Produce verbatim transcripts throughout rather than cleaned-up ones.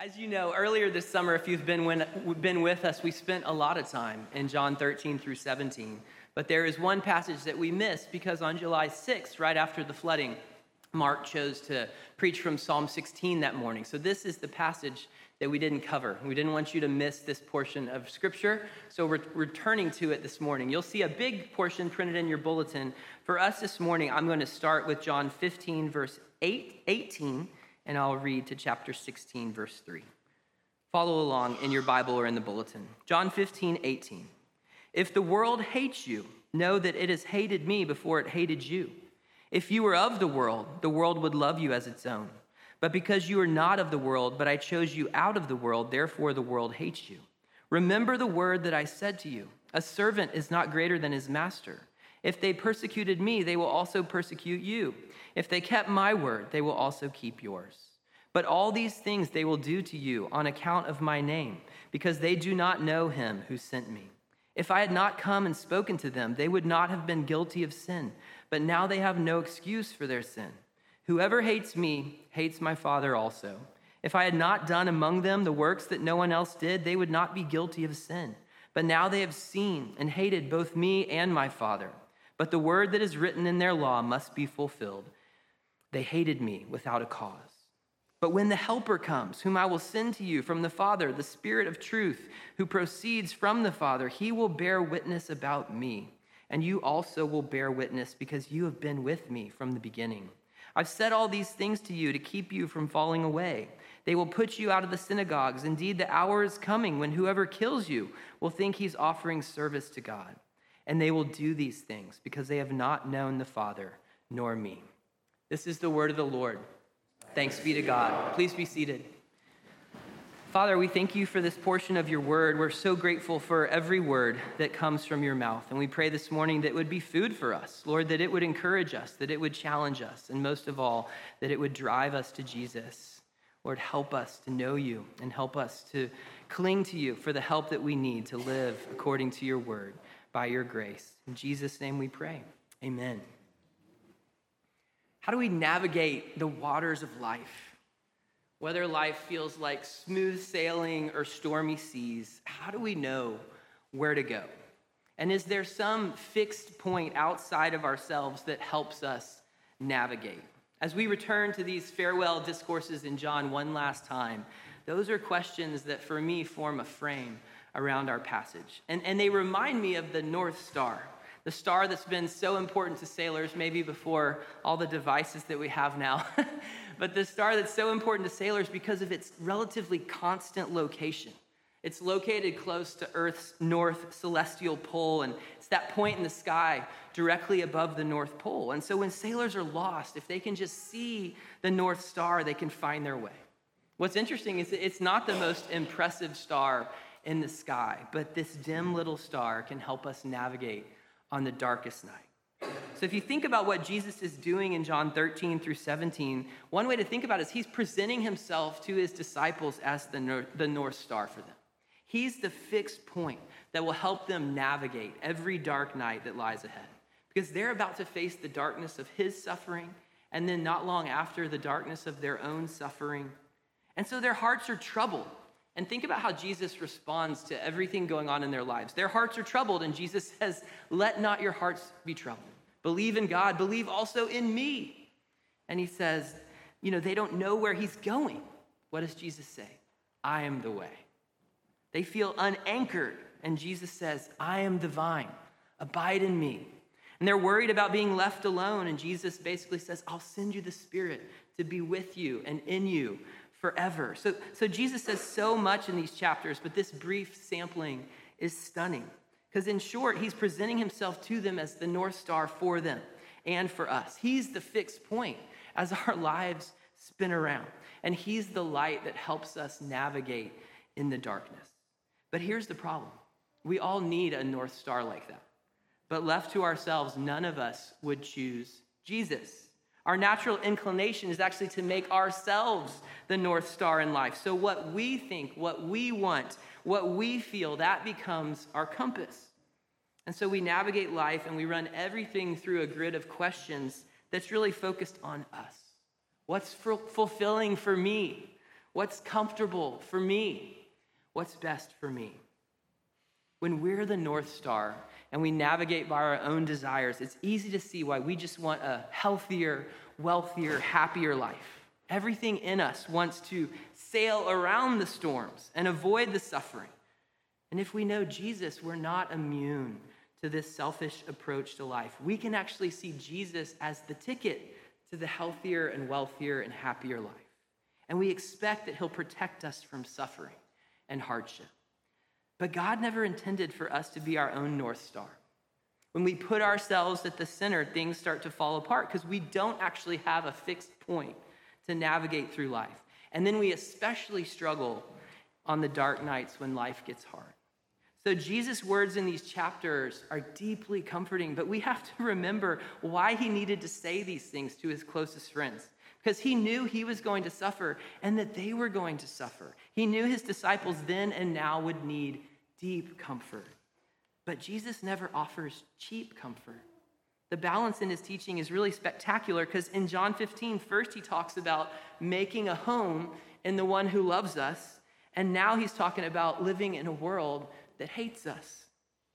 As you know, earlier this summer, if you've been, when, been with us, we spent a lot of time in John thirteen through seventeen. But there is one passage that we missed because on July sixth, right after the flooding, Mark chose to preach from Psalm sixteen that morning. So this is the passage that we didn't cover. We didn't want you to miss this portion of Scripture, so we're returning to it this morning. You'll see a big portion printed in your bulletin. For us this morning, I'm going to start with John fifteen, verse eight, eighteen, and I'll read to chapter sixteen, verse three. Follow along in your Bible or in the bulletin. John fifteen, eighteen. If the world hates you, know that it has hated me before it hated you. If you were of the world, the world would love you as its own. But because you are not of the world, but I chose you out of the world, therefore the world hates you. Remember the word that I said to you. A servant is not greater than his master. If they persecuted me, they will also persecute you. If they kept my word, they will also keep yours. But all these things they will do to you on account of my name, because they do not know him who sent me. If I had not come and spoken to them, they would not have been guilty of sin. But now they have no excuse for their sin. Whoever hates me hates my Father also. If I had not done among them the works that no one else did, they would not be guilty of sin. But now they have seen and hated both me and my Father. But the word that is written in their law must be fulfilled. They hated me without a cause. But when the Helper comes, whom I will send to you from the Father, the Spirit of truth, who proceeds from the Father, he will bear witness about me. And you also will bear witness because you have been with me from the beginning. I've said all these things to you to keep you from falling away. They will put you out of the synagogues. Indeed, the hour is coming when whoever kills you will think he's offering service to God. And they will do these things because they have not known the Father nor me. This is the word of the Lord. Thanks be to God. Please be seated. Father, we thank you for this portion of your word. We're so grateful for every word that comes from your mouth. And we pray this morning that it would be food for us. Lord, that it would encourage us, that it would challenge us, and most of all, that it would drive us to Jesus. Lord, help us to know you and help us to cling to you for the help that we need to live according to your word by your grace. In Jesus' name we pray. Amen. How do we navigate the waters of life? Whether life feels like smooth sailing or stormy seas, how do we know where to go? And is there some fixed point outside of ourselves that helps us navigate? As we return to these farewell discourses in John one last time, those are questions that for me form a frame around our passage. And, and they remind me of the North Star, the star that's been so important to sailors, maybe before all the devices that we have now. But the star that's so important to sailors because of its relatively constant location. It's located close to Earth's north celestial pole, and it's that point in the sky directly above the North Pole. And so when sailors are lost, if they can just see the North Star, they can find their way. What's interesting is that it's not the most impressive star in the sky, but this dim little star can help us navigate on the darkest night. So if you think about what Jesus is doing in John thirteen through seventeen, one way to think about it is he's presenting himself to his disciples as the North, the North Star for them. He's the fixed point that will help them navigate every dark night that lies ahead. Because they're about to face the darkness of his suffering, and then not long after, the darkness of their own suffering. And so their hearts are troubled. And think about how Jesus responds to everything going on in their lives. Their hearts are troubled, and Jesus says, "Let not your hearts be troubled. Believe in God, believe also in me." And he says, you know, they don't know where he's going. What does Jesus say? I am the way. They feel unanchored, and Jesus says, I am the vine. Abide in me. And they're worried about being left alone, and Jesus basically says, I'll send you the Spirit to be with you and in you forever. So, so Jesus says so much in these chapters, but this brief sampling is stunning. Because in short, he's presenting himself to them as the North Star for them and for us. He's the fixed point as our lives spin around. And he's the light that helps us navigate in the darkness. But here's the problem. We all need a North Star like that. But left to ourselves, none of us would choose Jesus. Our natural inclination is actually to make ourselves the North Star in life. So what we think, what we want, what we feel, that becomes our compass. And so we navigate life and we run everything through a grid of questions that's really focused on us. What's fulfilling for me? What's comfortable for me? What's best for me? When we're the North Star and we navigate by our own desires, it's easy to see why we just want a healthier, wealthier, happier life. Everything in us wants to sail around the storms and avoid the suffering. And if we know Jesus, we're not immune to this selfish approach to life. We can actually see Jesus as the ticket to the healthier and wealthier and happier life. And we expect that he'll protect us from suffering and hardship. But God never intended for us to be our own North Star. When we put ourselves at the center, things start to fall apart because we don't actually have a fixed point to navigate through life. And then we especially struggle on the dark nights when life gets hard. So Jesus' words in these chapters are deeply comforting, but we have to remember why he needed to say these things to his closest friends. Because he knew he was going to suffer and that they were going to suffer. He knew his disciples then and now would need deep comfort. But Jesus never offers cheap comfort. The balance in his teaching is really spectacular because in John fifteen, first he talks about making a home in the one who loves us, and now he's talking about living in a world that hates us.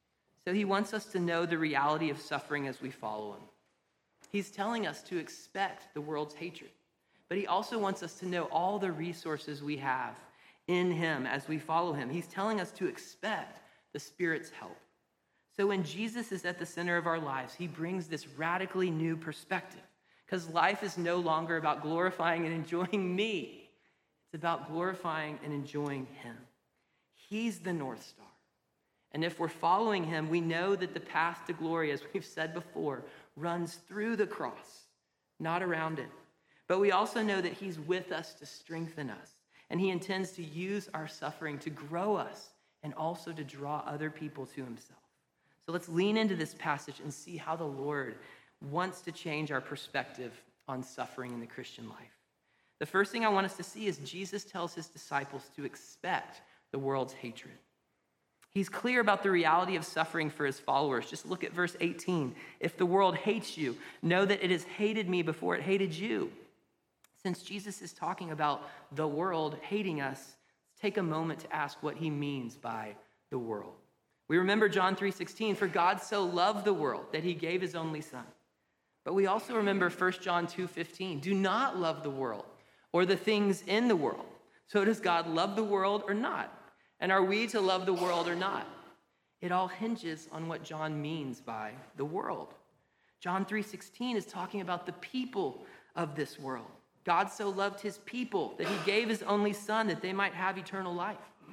So he wants us to know the reality of suffering as we follow him. He's telling us to expect the world's hatred, but he also wants us to know all the resources we have in him as we follow him. He's telling us to expect the Spirit's help. So when Jesus is at the center of our lives, he brings this radically new perspective because life is no longer about glorifying and enjoying me. It's about glorifying and enjoying him. He's the North Star. And if we're following him, we know that the path to glory, as we've said before, runs through the cross, not around it. But we also know that he's with us to strengthen us. And he intends to use our suffering to grow us and also to draw other people to himself. So let's lean into this passage and see how the Lord wants to change our perspective on suffering in the Christian life. The first thing I want us to see is Jesus tells his disciples to expect the world's hatred. He's clear about the reality of suffering for his followers. Just look at verse eighteen. If the world hates you, know that it has hated me before it hated you. Since Jesus is talking about the world hating us, let's take a moment to ask what he means by the world. We remember John three sixteen, for God so loved the world that he gave his only son. But we also remember First John two fifteen, do not love the world or the things in the world. So does God love the world or not? And are we to love the world or not? It all hinges on what John means by the world. John three sixteen is talking about the people of this world. God so loved his people that he gave his only son that they might have eternal life.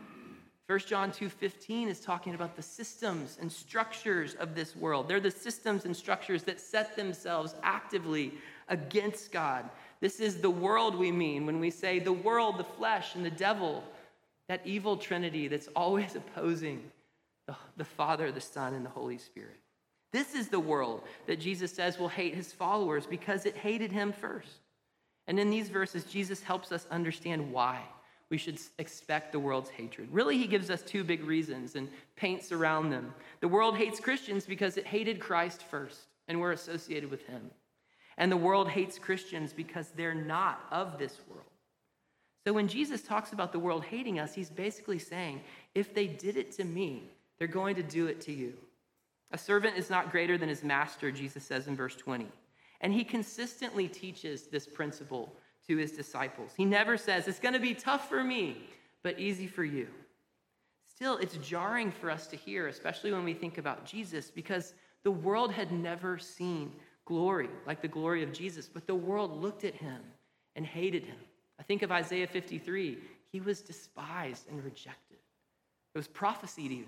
First John two fifteen is talking about the systems and structures of this world. They're the systems and structures that set themselves actively against God. This is the world we mean when we say the world, the flesh, and the devil, that evil trinity that's always opposing the, the Father, the Son, and the Holy Spirit. This is the world that Jesus says will hate his followers because it hated him first. And in these verses, Jesus helps us understand why we should expect the world's hatred. Really, he gives us two big reasons and paints around them. The world hates Christians because it hated Christ first, and we're associated with him. And the world hates Christians because they're not of this world. So when Jesus talks about the world hating us, he's basically saying, if they did it to me, they're going to do it to you. A servant is not greater than his master, Jesus says in verse twenty. And he consistently teaches this principle to his disciples. He never says, it's going to be tough for me, but easy for you. Still, it's jarring for us to hear, especially when we think about Jesus, because the world had never seen glory like the glory of Jesus, but the world looked at him and hated him. I think of Isaiah fifty-three. He was despised and rejected. It was prophesied even.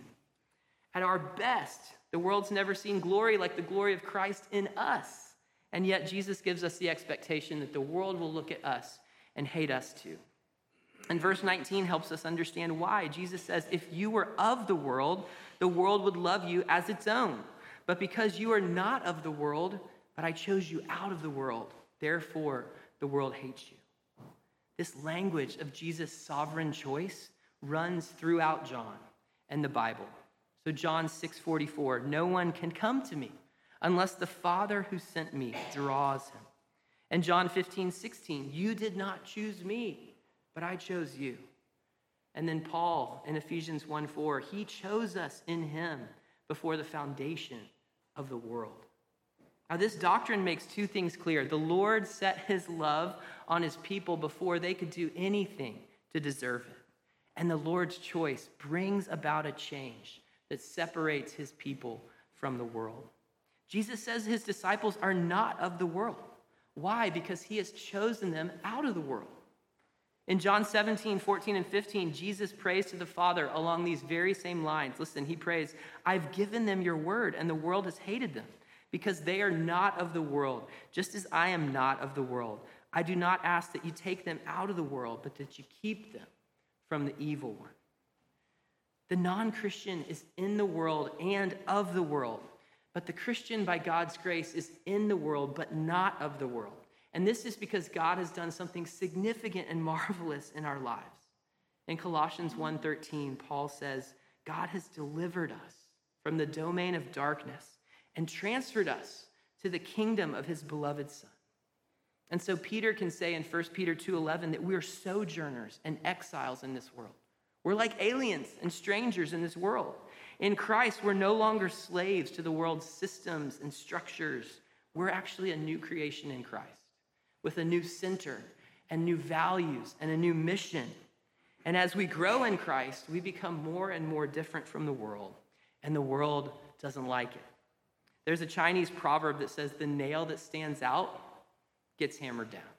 At our best, the world's never seen glory like the glory of Christ in us. And yet Jesus gives us the expectation that the world will look at us and hate us too. And verse nineteen helps us understand why. Jesus says, if you were of the world, the world would love you as its own. But because you are not of the world, but I chose you out of the world, therefore the world hates you. This language of Jesus' sovereign choice runs throughout John and the Bible. So John six forty-four, no one can come to me unless the Father who sent me draws him. And John fifteen sixteen, you did not choose me, but I chose you. And then Paul in Ephesians one four, he chose us in him before the foundation of the world. Now, this doctrine makes two things clear. The Lord set his love on his people before they could do anything to deserve it. And the Lord's choice brings about a change that separates his people from the world. Jesus says his disciples are not of the world. Why? Because he has chosen them out of the world. In John seventeen, fourteen, and fifteen, Jesus prays to the Father along these very same lines. Listen, he prays, I've given them your word, and the world has hated them, because they are not of the world, just as I am not of the world. I do not ask that you take them out of the world, but that you keep them from the evil one. The non-Christian is in the world and of the world, but the Christian, by God's grace, is in the world, but not of the world. And this is because God has done something significant and marvelous in our lives. In Colossians one thirteen, Paul says, God has delivered us from the domain of darkness and transferred us to the kingdom of his beloved Son. And so Peter can say in First Peter two eleven that we are sojourners and exiles in this world. We're like aliens and strangers in this world. In Christ, we're no longer slaves to the world's systems and structures. We're actually a new creation in Christ with a new center and new values and a new mission. And as we grow in Christ, we become more and more different from the world, and the world doesn't like it. There's a Chinese proverb that says, the nail that stands out gets hammered down.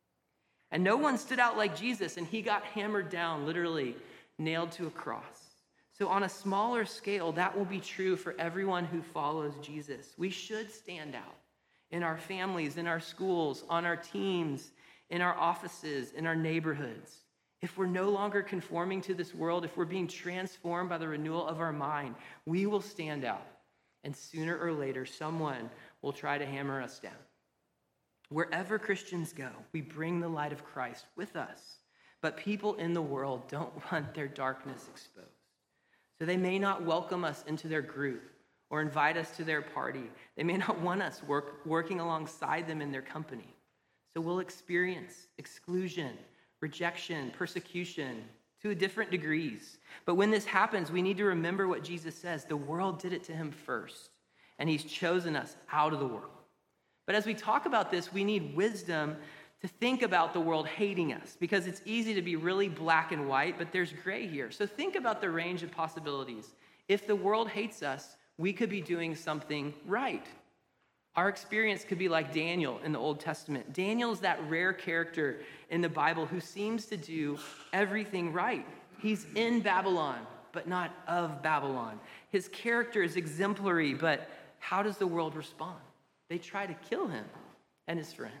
And no one stood out like Jesus, and he got hammered down, literally nailed to a cross. So on a smaller scale, that will be true for everyone who follows Jesus. We should stand out in our families, in our schools, on our teams, in our offices, in our neighborhoods. If we're no longer conforming to this world, if we're being transformed by the renewal of our mind, we will stand out. And sooner or later, someone will try to hammer us down. Wherever Christians go, we bring the light of Christ with us. But people in the world don't want their darkness exposed. So they may not welcome us into their group or invite us to their party. They may not want us work, working alongside them in their company. So we'll experience exclusion, rejection, persecution to different degrees. But when this happens, we need to remember what Jesus says. The world did it to him first, and he's chosen us out of the world. But as we talk about this, we need wisdom to think about the world hating us, because it's easy to be really black and white, but there's gray here. So think about the range of possibilities. If the world hates us, we could be doing something right. Our experience could be like Daniel in the Old Testament. Daniel is that rare character in the Bible who seems to do everything right. He's in Babylon, but not of Babylon. His character is exemplary, but how does the world respond? They try to kill him and his friends.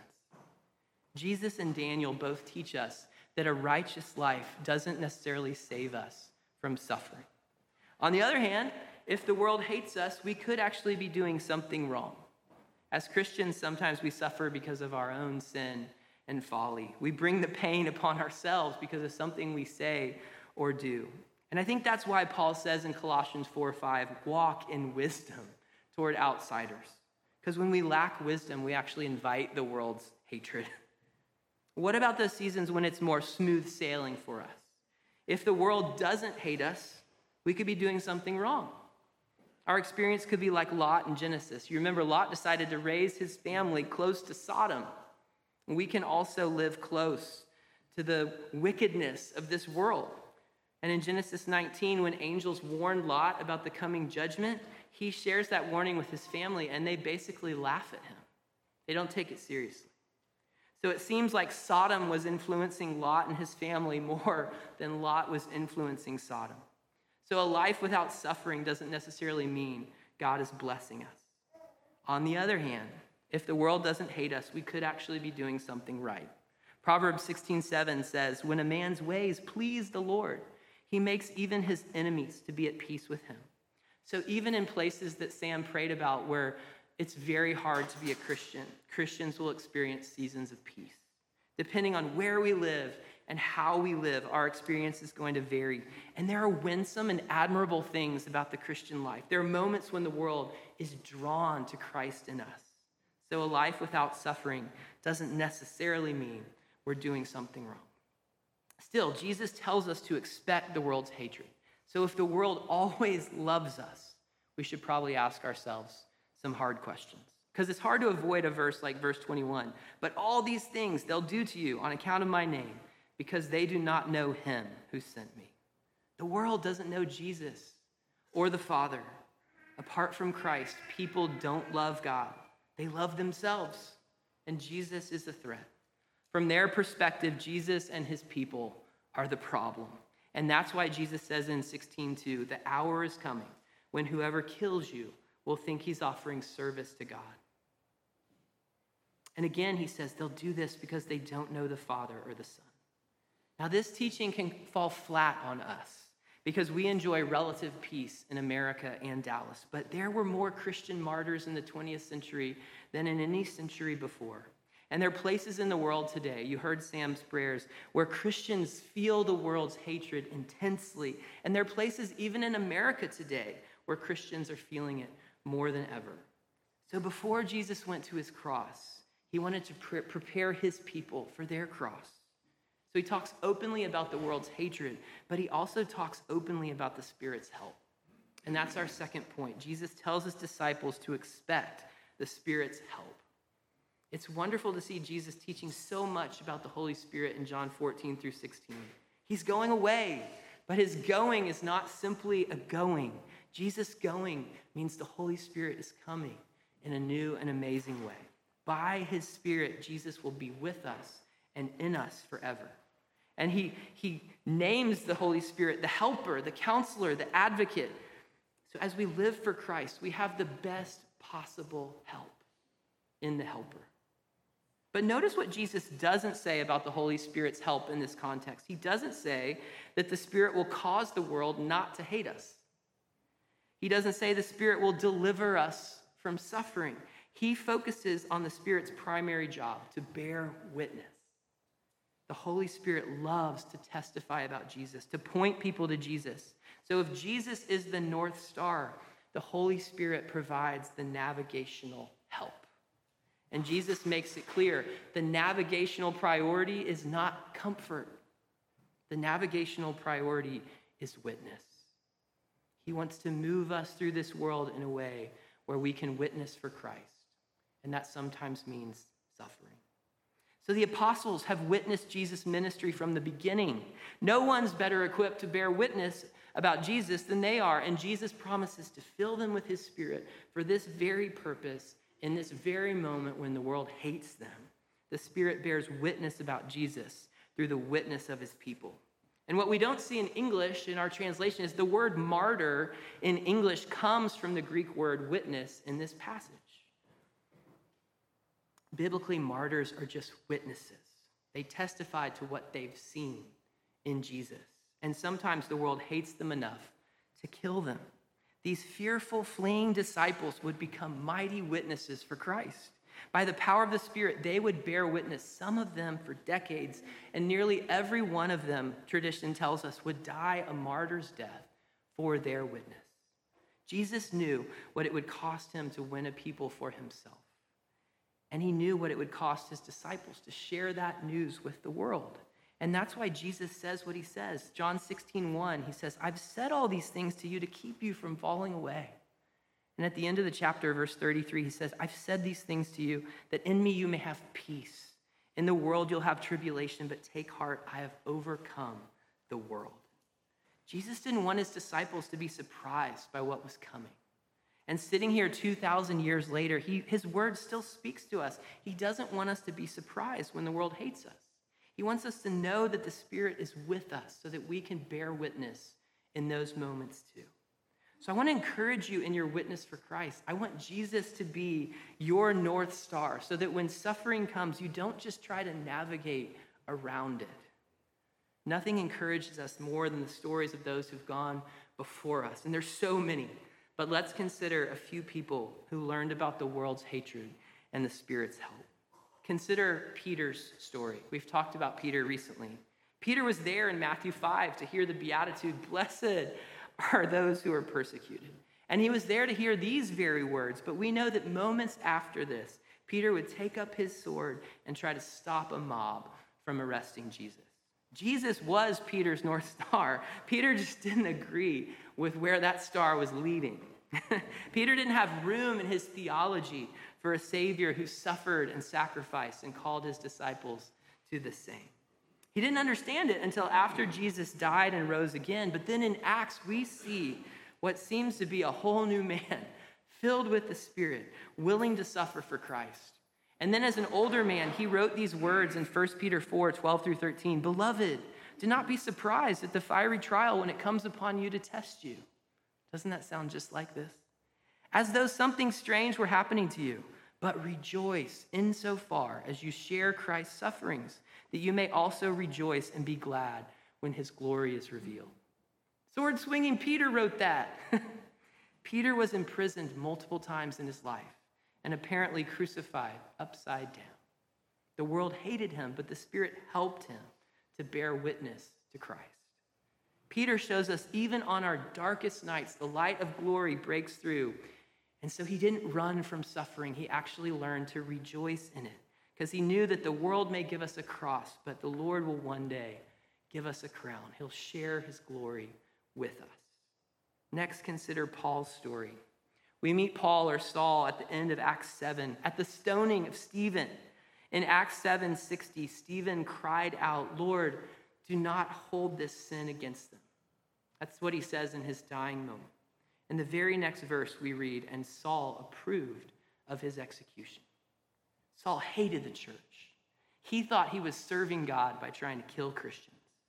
Jesus and Daniel both teach us that a righteous life doesn't necessarily save us from suffering. On the other hand, if the world hates us, we could actually be doing something wrong. As Christians, sometimes we suffer because of our own sin and folly. We bring the pain upon ourselves because of something we say or do. And I think that's why Paul says in Colossians four five, walk in wisdom toward outsiders. Because when we lack wisdom, we actually invite the world's hatred. What about those seasons when it's more smooth sailing for us? If the world doesn't hate us, we could be doing something wrong. Our experience could be like Lot in Genesis. You remember Lot decided to raise his family close to Sodom. We can also live close to the wickedness of this world. And in Genesis nineteen, when angels warned Lot about the coming judgment, he shares that warning with his family, and they basically laugh at him. They don't take it seriously. So it seems like Sodom was influencing Lot and his family more than Lot was influencing Sodom. So a life without suffering doesn't necessarily mean God is blessing us. On the other hand, if the world doesn't hate us, we could actually be doing something right. Proverbs sixteen seven says, when a man's ways please the Lord, he makes even his enemies to be at peace with him. So even in places that Sam prayed about where it's very hard to be a Christian, Christians will experience seasons of peace. Depending on where we live and how we live, our experience is going to vary. And there are winsome and admirable things about the Christian life. There are moments when the world is drawn to Christ in us. So a life without suffering doesn't necessarily mean we're doing something wrong. Still, Jesus tells us to expect the world's hatred. So if the world always loves us, we should probably ask ourselves some hard questions. Because it's hard to avoid a verse like verse twenty-one. But all these things they'll do to you on account of my name, because they do not know him who sent me. The world doesn't know Jesus or the Father. Apart from Christ, people don't love God. They love themselves. And Jesus is the threat. From their perspective, Jesus and his people are the problem. And that's why Jesus says in sixteen two, the hour is coming when whoever kills you will think he's offering service to God. And again, he says they'll do this because they don't know the Father or the Son. Now, this teaching can fall flat on us because we enjoy relative peace in America and Dallas. But there were more Christian martyrs in the twentieth century than in any century before. And there are places in the world today, you heard Sam's prayers, where Christians feel the world's hatred intensely. And there are places even in America today where Christians are feeling it more than ever. So before Jesus went to his cross, he wanted to pre- prepare his people for their cross. So he talks openly about the world's hatred, but he also talks openly about the Spirit's help. And that's our second point. Jesus tells his disciples to expect the Spirit's help. It's wonderful to see Jesus teaching so much about the Holy Spirit in John fourteen through sixteen. He's going away, but his going is not simply a going. Jesus going means the Holy Spirit is coming in a new and amazing way. By his Spirit, Jesus will be with us and in us forever. And he, he names the Holy Spirit the helper, the counselor, the advocate. So as we live for Christ, we have the best possible help in the helper. But notice what Jesus doesn't say about the Holy Spirit's help in this context. He doesn't say that the Spirit will cause the world not to hate us. He doesn't say the Spirit will deliver us from suffering. He focuses on the Spirit's primary job, to bear witness. The Holy Spirit loves to testify about Jesus, to point people to Jesus. So if Jesus is the North Star, the Holy Spirit provides the navigational help. And Jesus makes it clear, the navigational priority is not comfort. The navigational priority is witness. He wants to move us through this world in a way where we can witness for Christ. And that sometimes means suffering. So the apostles have witnessed Jesus' ministry from the beginning. No one's better equipped to bear witness about Jesus than they are. And Jesus promises to fill them with his Spirit for this very purpose in this very moment when the world hates them. The Spirit bears witness about Jesus through the witness of his people. And what we don't see in English in our translation is the word martyr in English comes from the Greek word witness in this passage. Biblically, martyrs are just witnesses. They testify to what they've seen in Jesus. And sometimes the world hates them enough to kill them. These fearful, fleeing disciples would become mighty witnesses for Christ. By the power of the Spirit, they would bear witness, some of them for decades, and nearly every one of them, tradition tells us, would die a martyr's death for their witness. Jesus knew what it would cost him to win a people for himself. And he knew what it would cost his disciples to share that news with the world. And that's why Jesus says what he says. John sixteen one, he says, I've said all these things to you to keep you from falling away. And at the end of the chapter, verse thirty-three, he says, I've said these things to you that in me you may have peace. In the world you'll have tribulation, but take heart, I have overcome the world. Jesus didn't want his disciples to be surprised by what was coming. And sitting here two thousand years later, he, his word still speaks to us. He doesn't want us to be surprised when the world hates us. He wants us to know that the Spirit is with us so that we can bear witness in those moments too. So I want to encourage you in your witness for Christ. I want Jesus to be your North Star so that when suffering comes, you don't just try to navigate around it. Nothing encourages us more than the stories of those who've gone before us. And there's so many. But let's consider a few people who learned about the world's hatred and the Spirit's help. Consider Peter's story. We've talked about Peter recently. Peter was there in Matthew five to hear the beatitude, blessed are those who are persecuted. And he was there to hear these very words, but we know that moments after this, Peter would take up his sword and try to stop a mob from arresting Jesus. Jesus was Peter's North Star. Peter just didn't agree with where that star was leading. Peter didn't have room in his theology for a Savior who suffered and sacrificed and called his disciples to the same. He didn't understand it until after Jesus died and rose again. But then in Acts, we see what seems to be a whole new man, filled with the Spirit, willing to suffer for Christ. And then as an older man, he wrote these words in First Peter four, twelve through thirteen. Beloved, do not be surprised at the fiery trial when it comes upon you to test you. Doesn't that sound just like this? As though something strange were happening to you, but rejoice insofar as you share Christ's sufferings, that you may also rejoice and be glad when his glory is revealed. Sword-swinging Peter wrote that. Peter was imprisoned multiple times in his life and apparently crucified upside down. The world hated him, but the Spirit helped him to bear witness to Christ. Peter shows us even on our darkest nights, the light of glory breaks through. And so he didn't run from suffering. He actually learned to rejoice in it because he knew that the world may give us a cross, but the Lord will one day give us a crown. He'll share his glory with us. Next, consider Paul's story. We meet Paul or Saul at the end of Acts seven, at the stoning of Stephen. In Acts seven sixty, Stephen cried out, Lord, do not hold this sin against them. That's what he says in his dying moment. In the very next verse we read, and Saul approved of his execution. Saul hated the church. He thought he was serving God by trying to kill Christians.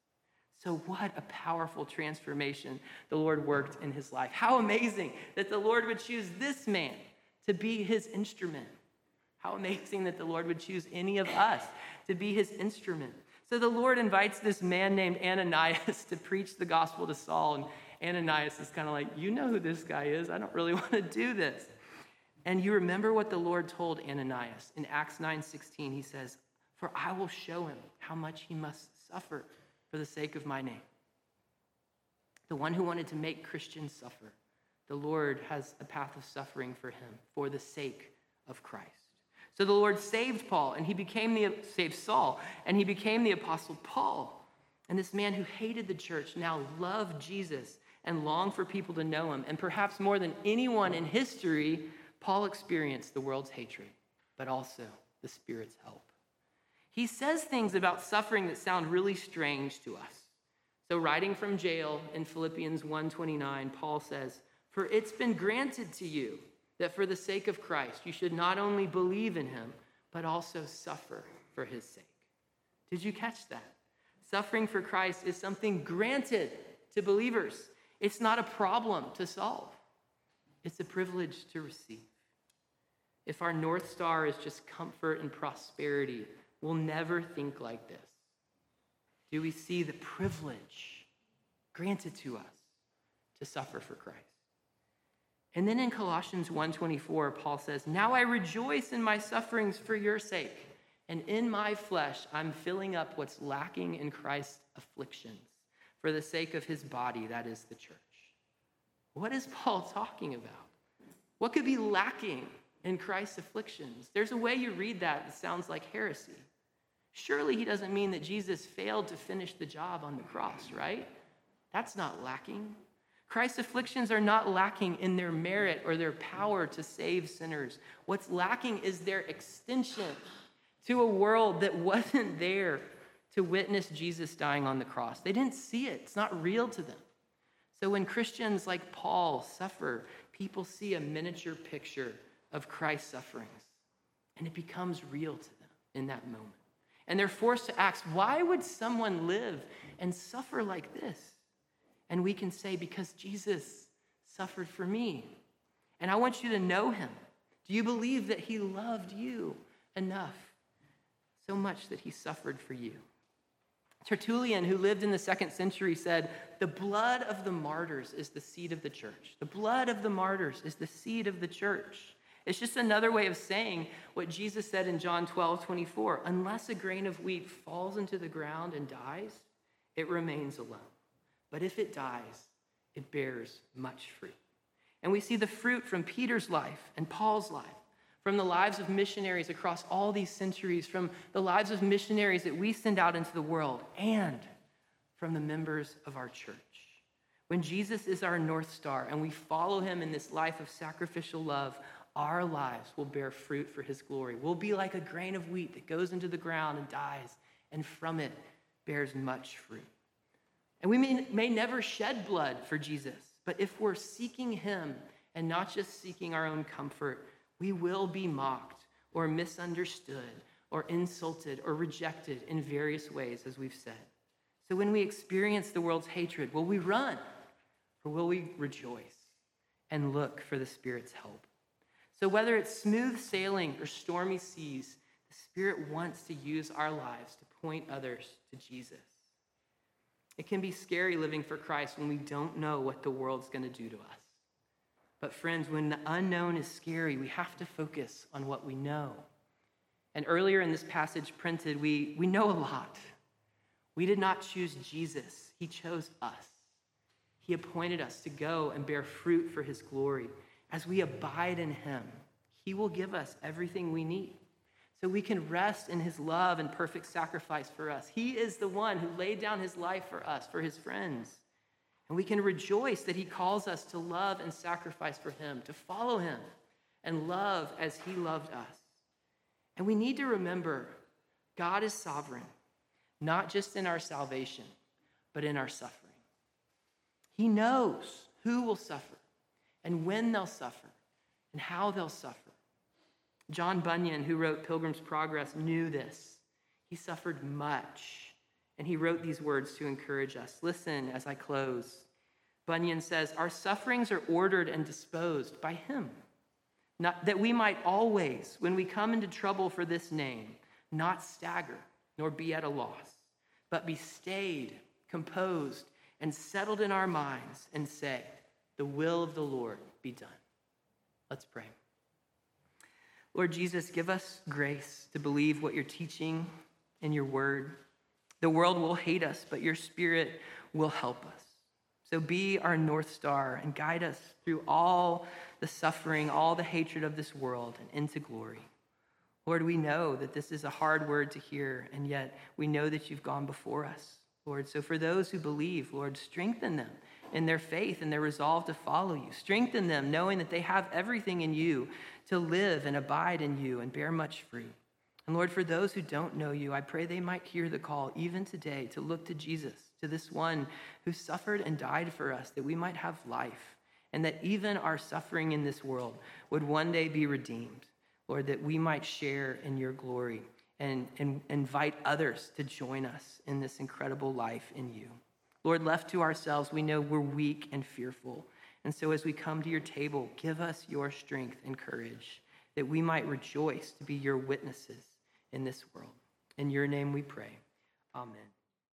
So what a powerful transformation the Lord worked in his life. How amazing that the Lord would choose this man to be his instrument. How amazing that the Lord would choose any of us to be his instrument. So the Lord invites this man named Ananias to preach the gospel to Saul. And Ananias is kind of like, you know who this guy is. I don't really want to do this. And you remember what the Lord told Ananias in Acts nine sixteen. He says, for I will show him how much he must suffer for the sake of my name. The one who wanted to make Christians suffer, the Lord has a path of suffering for him for the sake of Christ. So the Lord saved Paul, and he became the saved Saul, and he became the apostle Paul. And this man who hated the church now loved Jesus and longed for people to know him. And perhaps more than anyone in history, Paul experienced the world's hatred, but also the Spirit's help. He says things about suffering that sound really strange to us. So writing from jail in Philippians one twenty-nine, Paul says, for it's been granted to you that for the sake of Christ, you should not only believe in him, but also suffer for his sake. Did you catch that? Suffering for Christ is something granted to believers. It's not a problem to solve. It's a privilege to receive. If our North Star is just comfort and prosperity, we'll never think like this. Do we see the privilege granted to us to suffer for Christ? And then in Colossians one twenty-four, Paul says, now I rejoice in my sufferings for your sake, and in my flesh I'm filling up what's lacking in Christ's afflictions for the sake of his body, that is the church. What is Paul talking about? What could be lacking in Christ's afflictions? There's a way you read that that sounds like heresy. Surely he doesn't mean that Jesus failed to finish the job on the cross, right? That's not lacking. Christ's afflictions are not lacking in their merit or their power to save sinners. What's lacking is their extension to a world that wasn't there to witness Jesus dying on the cross. They didn't see it. It's not real to them. So when Christians like Paul suffer, people see a miniature picture of Christ's sufferings, and it becomes real to them in that moment. And they're forced to ask, why would someone live and suffer like this? And we can say, because Jesus suffered for me. And I want you to know him. Do you believe that he loved you enough, so much that he suffered for you? Tertullian, who lived in the second century, said, the blood of the martyrs is the seed of the church. The blood of the martyrs is the seed of the church. It's just another way of saying what Jesus said in John twelve twenty-four. Unless a grain of wheat falls into the ground and dies, it remains alone. But if it dies, it bears much fruit. And we see the fruit from Peter's life and Paul's life, from the lives of missionaries across all these centuries, from the lives of missionaries that we send out into the world, and from the members of our church. When Jesus is our North Star and we follow him in this life of sacrificial love, our lives will bear fruit for his glory. We'll be like a grain of wheat that goes into the ground and dies, and from it bears much fruit. And we may, may never shed blood for Jesus, but if we're seeking him and not just seeking our own comfort, we will be mocked or misunderstood or insulted or rejected in various ways, as we've said. So when we experience the world's hatred, will we run or will we rejoice and look for the Spirit's help? So whether it's smooth sailing or stormy seas, the Spirit wants to use our lives to point others to Jesus. It can be scary living for Christ when we don't know what the world's going to do to us. But friends, when the unknown is scary, we have to focus on what we know. And earlier in this passage printed, we, we know a lot. We did not choose Jesus. He chose us. He appointed us to go and bear fruit for his glory. As we abide in him, he will give us everything we need. So we can rest in his love and perfect sacrifice for us. He is the one who laid down his life for us, for his friends. And we can rejoice that he calls us to love and sacrifice for him, to follow him and love as he loved us. And we need to remember God is sovereign, not just in our salvation, but in our suffering. He knows who will suffer and when they'll suffer and how they'll suffer. John Bunyan, who wrote Pilgrim's Progress, knew this. He suffered much, and he wrote these words to encourage us. Listen as I close. Bunyan says, "Our sufferings are ordered and disposed by him, not that we might always, when we come into trouble for this name, not stagger nor be at a loss, but be stayed, composed, and settled in our minds and say, the will of the Lord be done." Let's pray. Lord Jesus, give us grace to believe what you're teaching in your word. The world will hate us, but your Spirit will help us. So be our North Star and guide us through all the suffering, all the hatred of this world and into glory. Lord, we know that this is a hard word to hear, and yet we know that you've gone before us, Lord. So for those who believe, Lord, strengthen them in their faith and their resolve to follow you. Strengthen them knowing that they have everything in you to live and abide in you and bear much fruit. And Lord, for those who don't know you, I pray they might hear the call even today to look to Jesus, to this one who suffered and died for us, that we might have life, and that even our suffering in this world would one day be redeemed. Lord, that we might share in your glory and, and invite others to join us in this incredible life in you. Lord, left to ourselves, we know we're weak and fearful. And so as we come to your table, give us your strength and courage that we might rejoice to be your witnesses in this world. In your name we pray. Amen.